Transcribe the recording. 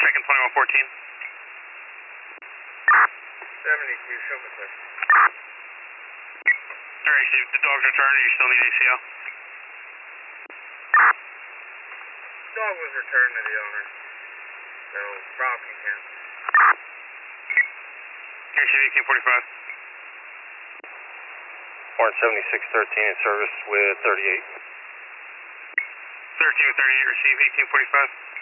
checking 2114. 72, show me clear. Alright, so the dog's returned, you still need ACL? Dog was returned to the owner, so Rob can cancel. RC 1845. Warrant 7613 in service with 38. 13 with 38, receive 1845.